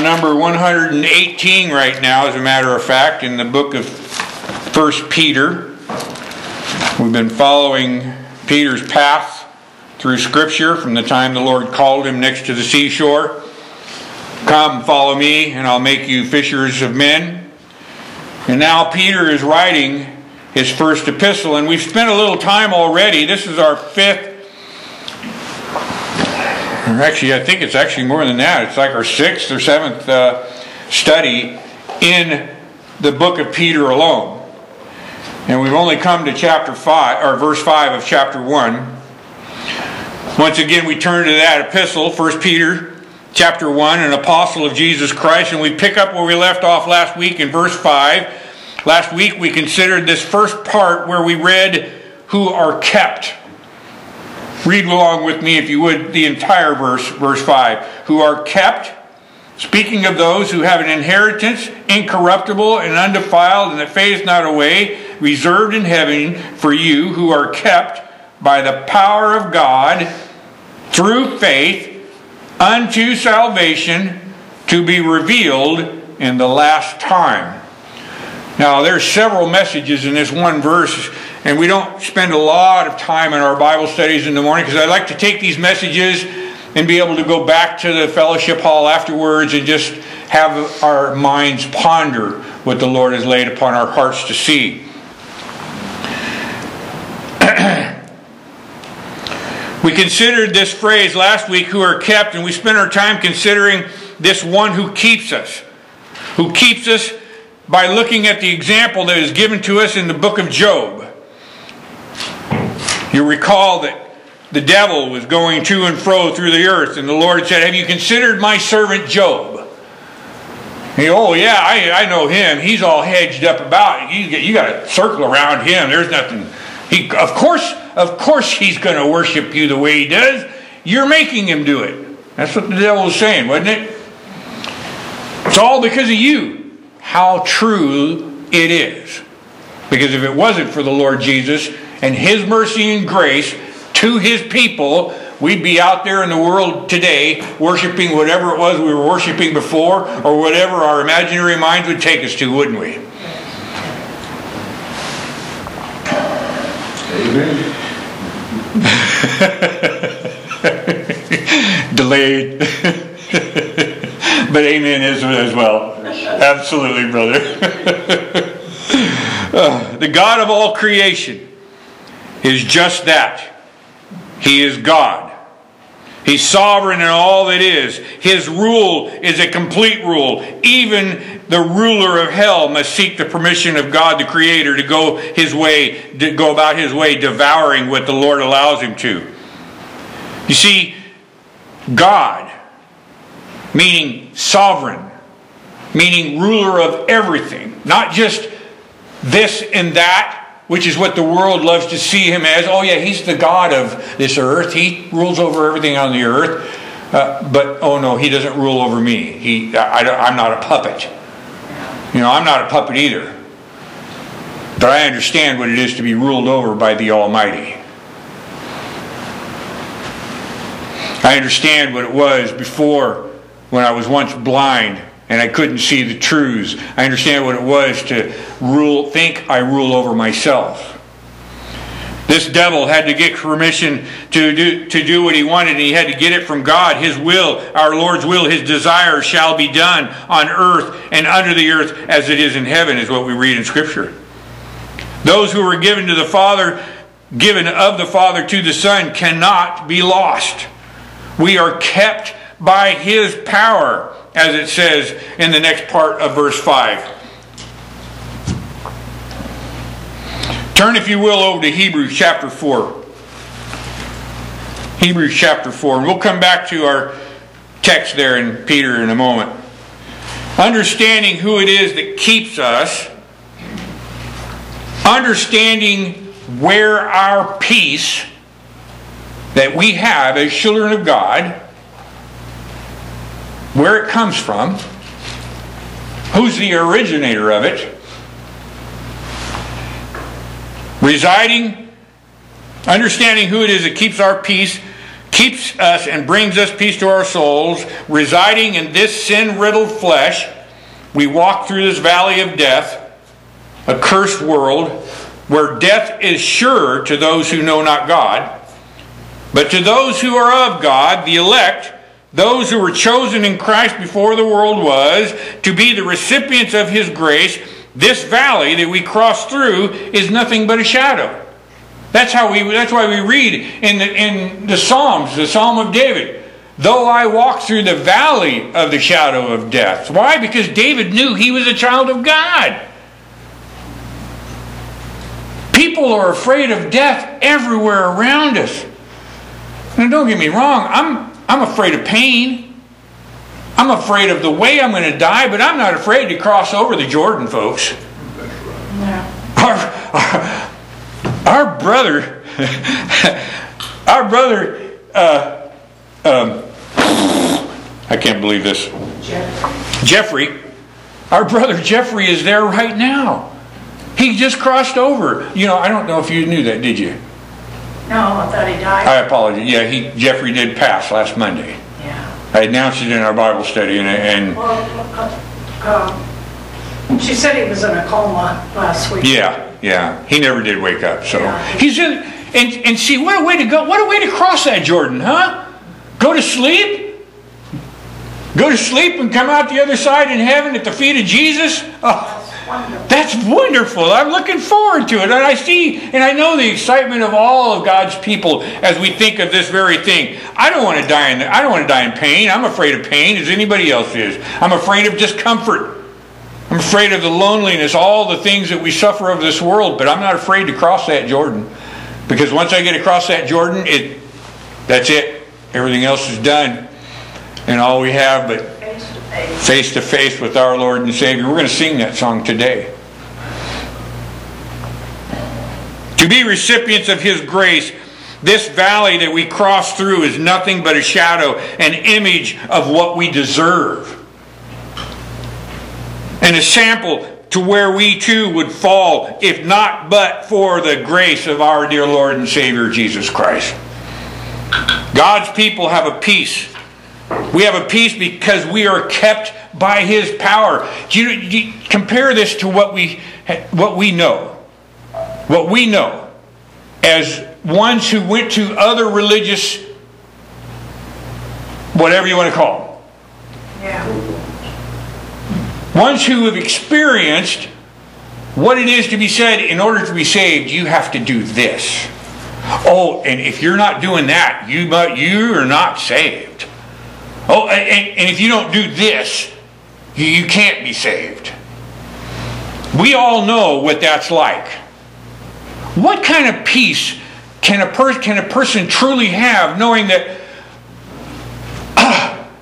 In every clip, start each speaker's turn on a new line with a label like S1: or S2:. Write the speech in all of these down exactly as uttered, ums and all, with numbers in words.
S1: number one hundred eighteen right now, as a matter of fact, in the book of First Peter. We've been following Peter's path through Scripture from the time the Lord called him next to the seashore. Come, follow me, and I'll make you fishers of men. And now Peter is writing his first epistle, and we've spent a little time already. This is our fifth, or actually I think it's actually more than that. It's like our sixth or seventh uh, study in the book of Peter alone. And we've only come to chapter five, or verse five of chapter one. Once again, we turn to that epistle, First Peter chapter one, an apostle of Jesus Christ, and we pick up where we left off last week in verse five. Last week we considered this first part where we read, who are kept. Read along with me, if you would, the entire verse, verse five. Who are kept, speaking of those who have an inheritance, incorruptible and undefiled, and that fadeth not away, reserved in heaven for you, who are kept by the power of God through faith unto salvation, to be revealed in the last time. Now, there's several messages in this one verse, and we don't spend a lot of time in our Bible studies in the morning, because I like to take these messages and be able to go back to the fellowship hall afterwards and just have our minds ponder what the Lord has laid upon our hearts to see. We considered this phrase last week, who are kept, and we spent our time considering this one who keeps us. Who keeps us by looking at the example that is given to us in the book of Job. You recall that the devil was going to and fro through the earth, and the Lord said, have you considered my servant Job? And he, oh yeah, I, I know him. He's all hedged up about it. You, you got to circle around him. There's nothing. He, of course, of course he's going to worship you the way he does. You're making him do it. That's what the devil was saying, wasn't it? It's all because of you. How true it is. Because if it wasn't for the Lord Jesus and His mercy and grace to His people, we'd be out there in the world today worshiping whatever it was we were worshiping before, or whatever our imaginary minds would take us to, wouldn't we?
S2: Amen.
S1: Delayed. But amen is as well. Absolutely, brother. uh, the God of all creation is just that. He is God. He's sovereign in all that is. His rule is a complete rule. Even the ruler of hell must seek the permission of God, the Creator, to go his way, to go about his way, devouring what the Lord allows him to. You see, God, meaning sovereign, meaning ruler of everything, not just this and that, which is what the world loves to see him as. Oh yeah, he's the God of this earth. He rules over everything on the earth. Uh, but oh no, he doesn't rule over me. He, I, I, I'm not a puppet. You know, I'm not a puppet either. But I understand what it is to be ruled over by the Almighty. I understand what it was before, when I was once blind and I couldn't see the truths. I understand what it was to rule, think I rule over myself. This devil had to get permission to do, to do what he wanted, and he had to get it from God. His will, our Lord's will, His desire shall be done on earth and under the earth as it is in heaven, is what we read in Scripture. Those who were given to the Father, given of the Father to the Son, cannot be lost. We are kept by His power, as it says in the next part of verse five. Turn, if you will, over to Hebrews chapter four. Hebrews chapter four. And we'll come back to our text there in Peter in a moment. Understanding who it is that keeps us, understanding where our peace that we have as children of God, where it comes from, who's the originator of it, residing, understanding who it is that keeps our peace, keeps us and brings us peace to our souls, residing in this sin-riddled flesh, we walk through this valley of death, a cursed world, where death is sure to those who know not God. But to those who are of God, the elect, those who were chosen in Christ before the world was, to be the recipients of His grace, this valley that we cross through is nothing but a shadow. That's how we. That's why we read in the, in the Psalms, the Psalm of David, though I walk through the valley of the shadow of death. Why? Because David knew he was a child of God. People are afraid of death everywhere around us. Now, don't get me wrong. I'm I'm afraid of pain. I'm afraid of the way I'm going to die, but I'm not afraid to cross over the Jordan, folks.
S2: No.
S1: Our, our, our brother, our brother, uh, um, I can't believe this.
S2: Jeffrey.
S1: Jeffrey, our brother Jeffrey is there right now. He just crossed over. You know, I don't know if you knew that, did you?
S2: No, I thought he died.
S1: I apologize. Yeah, he Jeffrey did pass last Monday.
S2: Yeah.
S1: I announced it in our Bible study, and, and
S2: Well, uh, um, she said he was in a coma last week.
S1: yeah, yeah, he never did wake up. So
S2: Yeah.
S1: he's in, and and see, what a way to go! What a way to cross that Jordan, huh? Go to sleep, go to sleep, and come out the other side in heaven at the feet of Jesus. Oh.
S2: Wonderful.
S1: That's wonderful. I'm looking forward to it. And I see and I know the excitement of all of God's people as we think of this very thing. I don't want to die in I don't want to die in pain. I'm afraid of pain as anybody else is. I'm afraid of discomfort. I'm afraid of the loneliness, all the things that we suffer of this world, but I'm not afraid to cross that Jordan. Because once I get across that Jordan, it that's it. Everything else is done. And all we have but
S2: Face to face.
S1: face to face with our Lord and Savior. We're going to sing that song today. To be recipients of His grace, this valley that we cross through is nothing but a shadow, an image of what we deserve. And a sample to where we too would fall, if not but for the grace of our dear Lord and Savior Jesus Christ. God's people have a peace. We have a peace because we are kept by His power. Do you, do you compare this to what we what we know? What we know as ones who went to other religious, whatever you want to call them.
S2: Yeah.
S1: Ones who have experienced what it is to be said, in order to be saved, you have to do this. Oh, and if you're not doing that, you you are not saved. Oh, and, and if you don't do this, you, you can't be saved. We all know what that's like. What kind of peace can a, per- can a person truly have knowing that... Uh,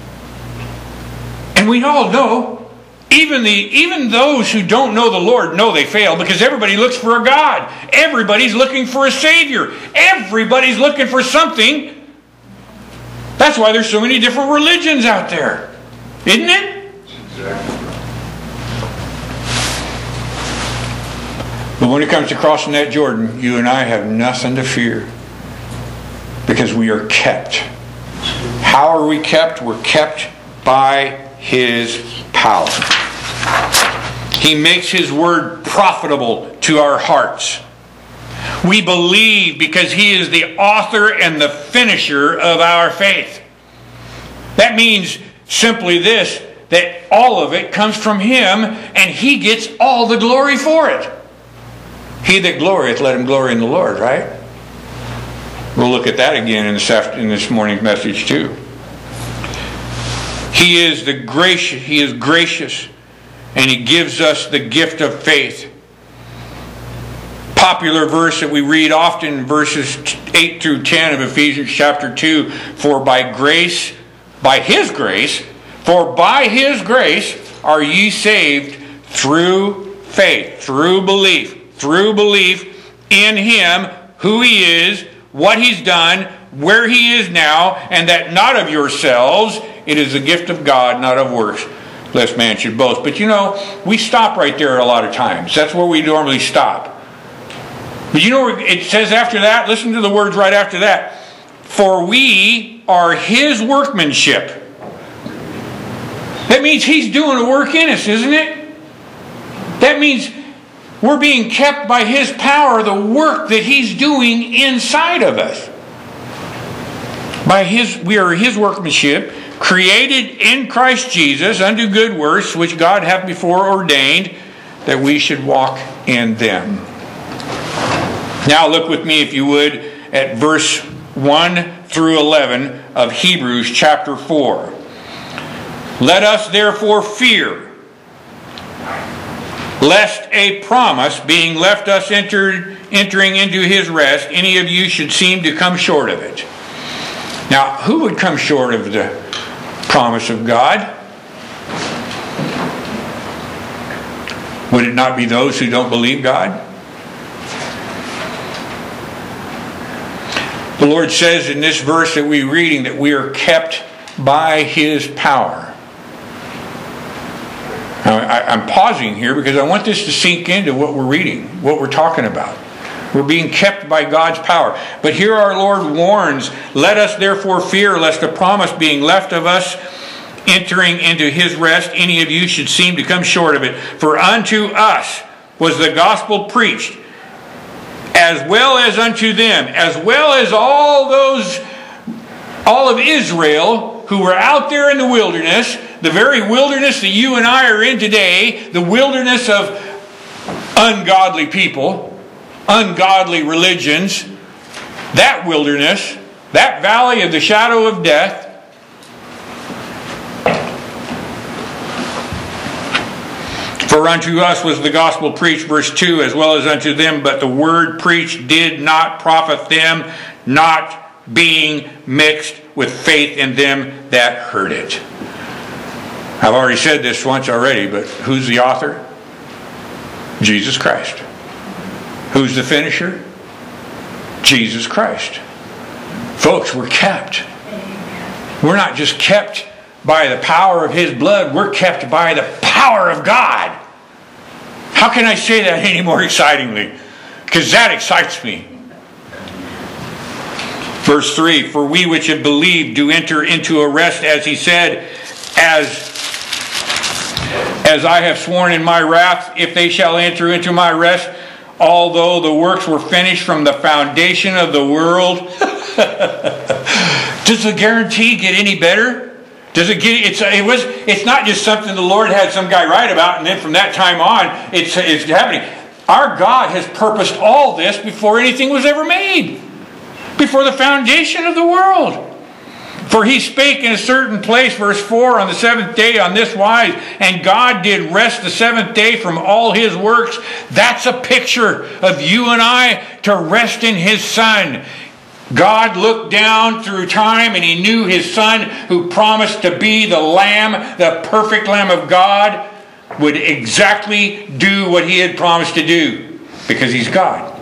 S1: and we all know, even, the, even those who don't know the Lord know they fail, because everybody looks for a God. Everybody's looking for a Savior. Everybody's looking for something. That's why there's so many different religions out there. Isn't it? But when it comes to crossing that Jordan, you and I have nothing to fear. Because we are kept. How are we kept? We're kept by His power. He makes His word profitable to our hearts. We believe because He is the author and the finisher of our faith. That means simply this, that all of it comes from Him and He gets all the glory for it. He that glorieth, let him glory in the Lord, right? We'll look at that again in this, after, in this morning's message too. He is the gracious, He is gracious, and He gives us the gift of faith. Popular verse that we read often, verses eight through ten of Ephesians chapter two. For by grace, by His grace, for by His grace are ye saved through faith, through belief, through belief in Him, who He is, what He's done, where He is now, and that not of yourselves, it is the gift of God, not of works, lest man should boast. But you know, we stop right there a lot of times. That's where we normally stop. But you know, it says after that, listen to the words right after that. For we are His workmanship. That means He's doing a work in us, isn't it? That means we're being kept by His power, the work that He's doing inside of us. By His, we are His workmanship, created in Christ Jesus unto good works, which God hath before ordained that we should walk in them. Now look with me, if you would, at verse one through eleven of Hebrews chapter four. Let us therefore fear, lest a promise being left us entered, entering into His rest, any of you should seem to come short of it. Now, who would come short of the promise of God? Would it not be those who don't believe God? The Lord says in this verse that we're reading that we are kept by His power. Now, I, I'm pausing here because I want this to sink into what we're reading, what we're talking about. We're being kept by God's power. But here our Lord warns, let us therefore fear lest the promise being left of us entering into His rest, any of you should seem to come short of it. For unto us was the gospel preached, as well as unto them, as well as all those, all of Israel who were out there in the wilderness, the very wilderness that you and I are in today, the wilderness of ungodly people, ungodly religions, that wilderness, that valley of the shadow of death. For unto us was the gospel preached, verse two, as well as unto them, but the word preached did not profit them, not being mixed with faith in them that heard it. I've already said this once already, but who's the author? Jesus Christ. Who's the finisher? Jesus Christ. Folks, we're kept. We're not just kept by the power of His blood, we're kept by the power of God. How can I say that any more excitingly? Because that excites me. Verse three, for we which have believed do enter into a rest, as He said, as As I have sworn in my wrath, if they shall enter into my rest, although the works were finished from the foundation of the world. Does the guarantee get any better? Does it get? It's it was. It's not just something the Lord had some guy write about, and then from that time on, it's it's happening. Our God has purposed all this before anything was ever made, before the foundation of the world. For He spake in a certain place, verse four, on the seventh day on this wise, and God did rest the seventh day from all His works. That's a picture of you and I to rest in His Son. God looked down through time and He knew His Son, who promised to be the Lamb, the perfect Lamb of God, would exactly do what He had promised to do, because He's God.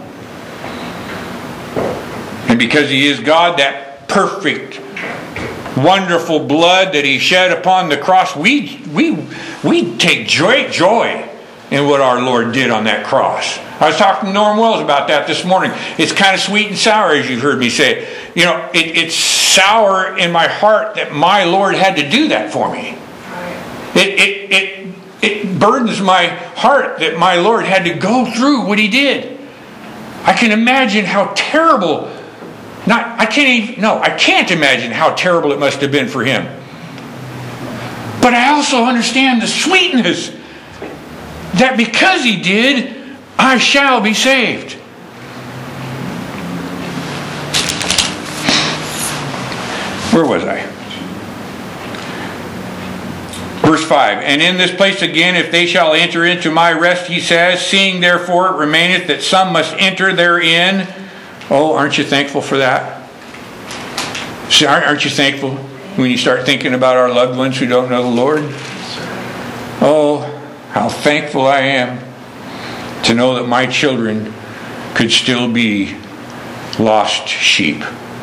S1: And because He is God, that perfect, wonderful blood that He shed upon the cross, we we we take great joy in what our Lord did on that cross. I was talking to Norm Wells about that this morning. It's kind of sweet and sour, as you've heard me say. You know, it, it's sour in my heart that my Lord had to do that for me. It it it it burdens my heart that my Lord had to go through what He did. I can imagine how terrible. Not, I can't even, no, I can't imagine how terrible it must have been for Him. But I also understand the sweetness that because He did, I shall be saved. Where was I? Verse five, and in this place again, if they shall enter into my rest, He says, seeing therefore it remaineth that some must enter therein. Oh, aren't you thankful for that? See, aren't you thankful when you start thinking about our loved ones who don't know the Lord? Oh, how thankful I am to know that my children could still be lost sheep.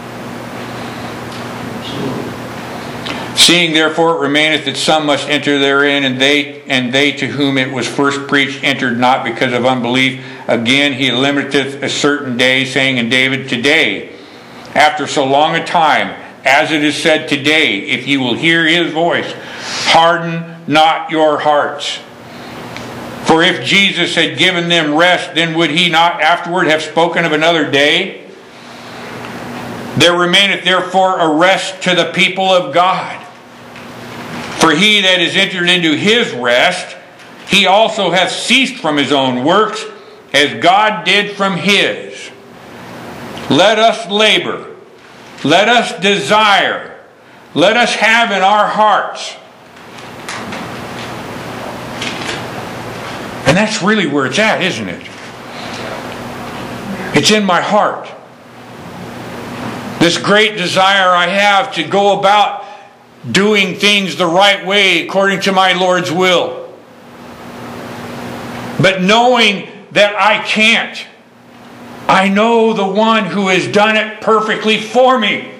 S1: Seeing therefore it remaineth that some must enter therein, and they and they to whom it was first preached entered not because of unbelief. Again He limiteth a certain day, saying in David, today after so long a time, as it is said today, if you will hear His voice, harden not your hearts. For if Jesus had given them rest, then would He not afterward have spoken of another day? There remaineth therefore a rest to the people of God. For he that is entered into His rest, he also hath ceased from his own works, as God did from His. Let us labor, let us desire, let us have in our hearts. And that's really where it's at, isn't it? It's in my heart. This great desire I have to go about doing things the right way according to my Lord's will. But knowing that I can't, I know the one who has done it perfectly for me.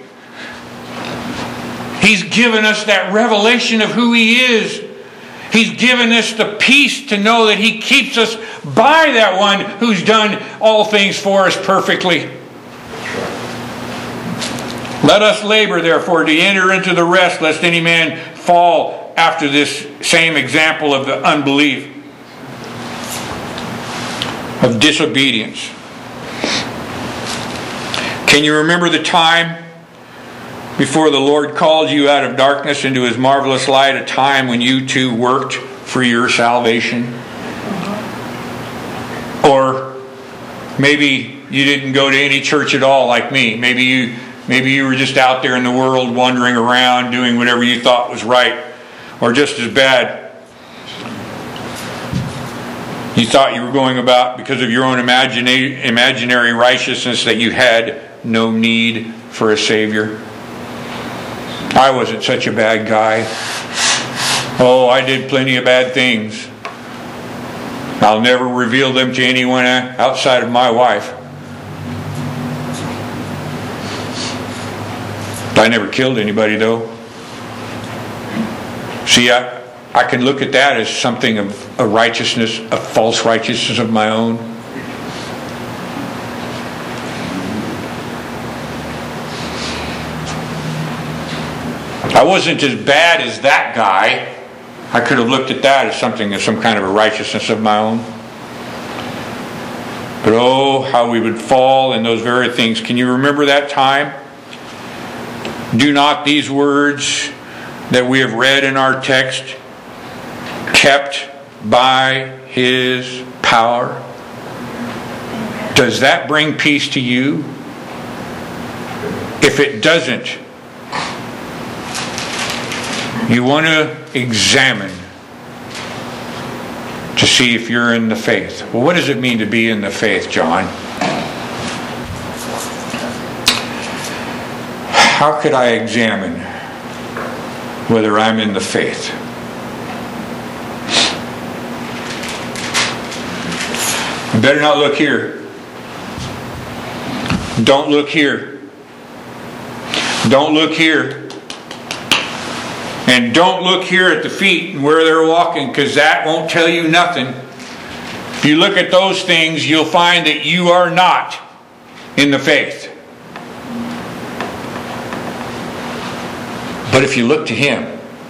S1: He's given us that revelation of who He is. He's given us the peace to know that He keeps us by that one who's done all things for us perfectly. Let us labor, therefore, to enter into the rest, lest any man fall after this same example of the unbelief, of disobedience. Can you remember the time before the Lord called you out of darkness into His marvelous light, a time when you too worked for your salvation? Or maybe you didn't go to any church at all like me. Maybe you maybe you were just out there in the world wandering around doing whatever you thought was right. Or just as bad, you thought you were going about because of your own imagina- imaginary righteousness that you had no need for a Savior. I wasn't such a bad guy. Oh, I did plenty of bad things. I'll never reveal them to anyone outside of my wife. I never killed anybody, though. See, I, I can look at that as something of a righteousness, a false righteousness of my own. I wasn't as bad as that guy. I could have looked at that as something, as some kind of a righteousness of my own. But oh, how we would fall in those very things. Can you remember that time? Do not these words that we have read in our text, kept by His power, does that bring peace to you? If it doesn't, you want to examine to see if you're in the faith. Well, what does it mean to be in the faith, John? How could I examine whether I'm in the faith? You better not look here. Don't look here. Don't look here. And don't look here at the feet and where they're walking, because that won't tell you nothing. If you look at those things, you'll find that you are not in the faith. But if you look to Him,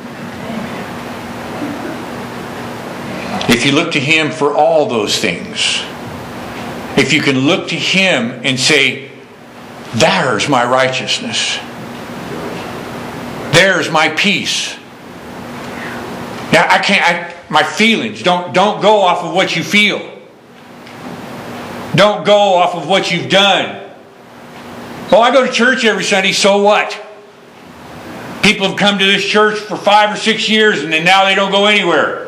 S1: if you look to Him for all those things, if you can look to Him and say, there's my righteousness, there's my peace. Now I can't, I, my feelings, don't, don't go off of what you feel. Don't go off of what you've done. Oh, I go to church every Sunday, so what? People have come to this church for five or six years and then now they don't go anywhere.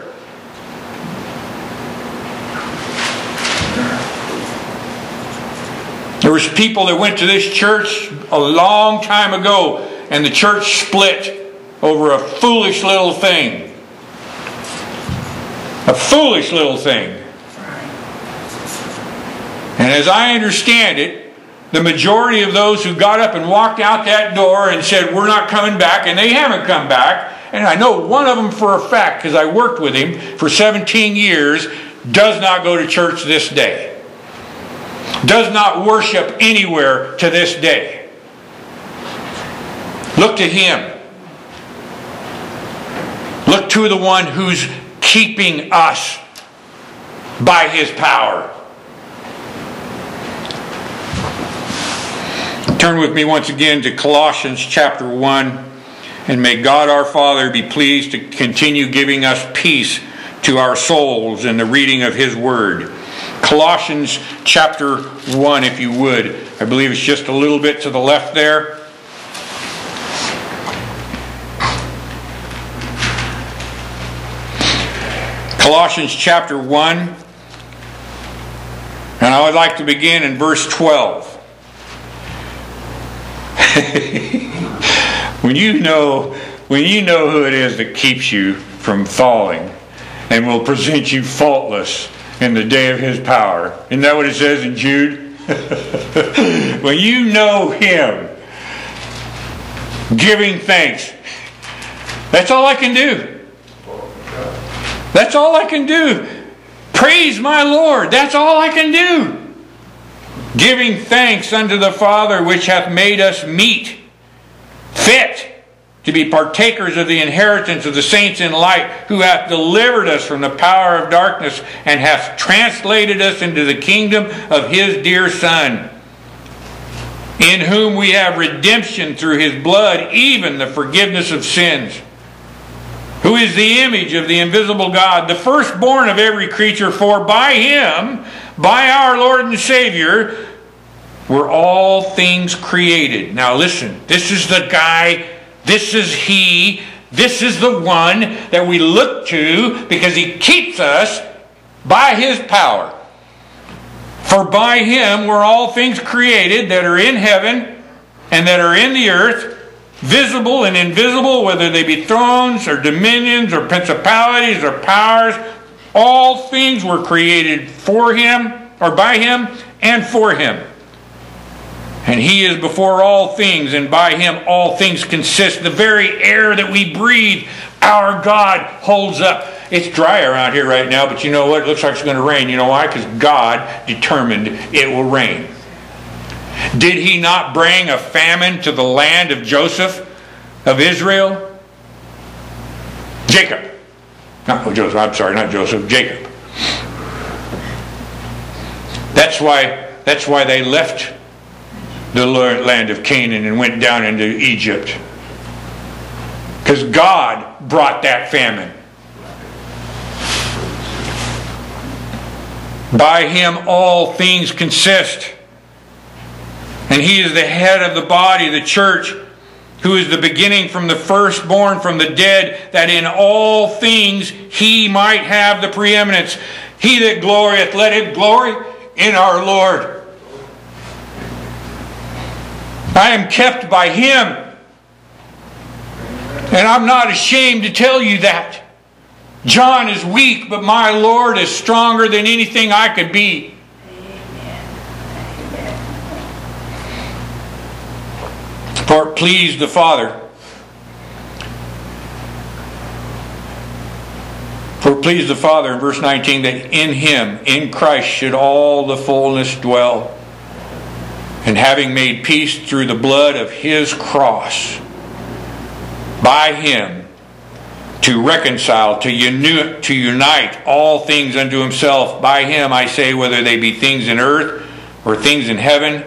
S1: There was people that went to this church a long time ago and the church split over a foolish little thing. A foolish little thing. And as I understand it, the majority of those who got up and walked out that door and said, we're not coming back, and they haven't come back, and I know one of them for a fact because I worked with him for seventeen years, does not go to church this day. Does not worship anywhere to this day. Look to Him. Look to the one who's keeping us by His power. Turn with me once again to Colossians chapter one, and may God our Father be pleased to continue giving us peace to our souls in the reading of His Word. Colossians chapter one, if you would. I believe it's just a little bit to the left there. Colossians chapter one, and I would like to begin in verse twelve. when you know when you know who it is that keeps you from falling and will present you faultless in the day of His power. Isn't that what it says in Jude? When you know Him, giving thanks. That's all I can do. That's all I can do. Praise my Lord. That's all I can do. Giving thanks unto the Father which hath made us meet, fit to be partakers of the inheritance of the saints in light, who hath delivered us from the power of darkness and hath translated us into the kingdom of His dear Son, in whom we have redemption through His blood, even the forgiveness of sins, who is the image of the invisible God, the firstborn of every creature, for by Him, by our Lord and Savior, were all things created. Now listen, this is the guy, this is He, this is the one that we look to because He keeps us by His power. For by Him were all things created that are in heaven and that are in the earth, visible and invisible, whether they be thrones or dominions or principalities or powers. All things were created for Him, or by Him, and for Him. And He is before all things, and by Him all things consist. The very air that we breathe, our God holds up. It's dry around here right now, but you know what? It looks like it's going to rain. You know why? Because God determined it will rain. Did He not bring a famine to the land of Joseph, of Israel? Jacob. Not Joseph, I'm sorry, not Joseph, Jacob. That's why, that's why they left the land of Canaan and went down into Egypt. Because God brought that famine. By Him all things consist. And He is the head of the body, the church, who is the beginning from the firstborn from the dead, that in all things He might have the preeminence. He that glorieth, let him glory in our Lord. I am kept by Him. And I'm not ashamed to tell you that. John is weak, but my Lord is stronger than anything I could be. For it pleased the Father. For it pleased the Father, in verse nineteen, that in Him, in Christ, should all the fullness dwell. And having made peace through the blood of His cross, by Him, to reconcile, to unite, to unite all things unto Himself. By Him, I say, whether they be things in earth or things in heaven.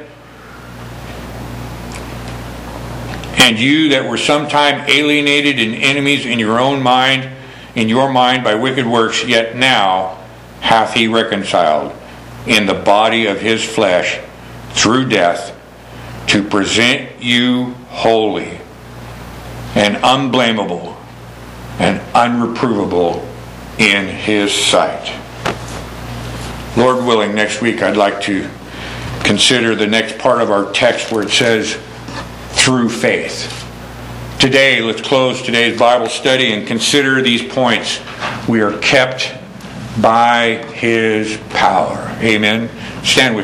S1: And you that were sometime alienated and enemies in your own mind, in your mind by wicked works, yet now hath He reconciled in the body of His flesh through death, to present you holy and unblameable and unreprovable in His sight. Lord willing, next week I'd like to consider the next part of our text where it says, through faith. Today, let's close today's Bible study and consider these points. We are kept by His power. Amen. Stand with